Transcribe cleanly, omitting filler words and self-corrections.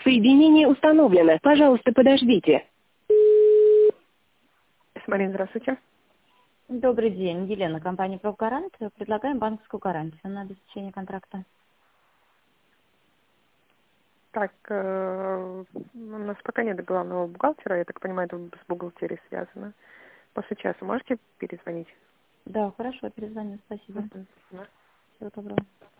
Соединение установлено. Пожалуйста, подождите. Марина, здравствуйте. Добрый день, Елена, компания «Профгарант». Предлагаем банковскую гарантию на обеспечение контракта. Так, у нас пока нет главного бухгалтера, я так понимаю, это с бухгалтерией связано. После часа можете перезвонить? Да, хорошо, перезвоню, спасибо. Спасибо. Всего доброго.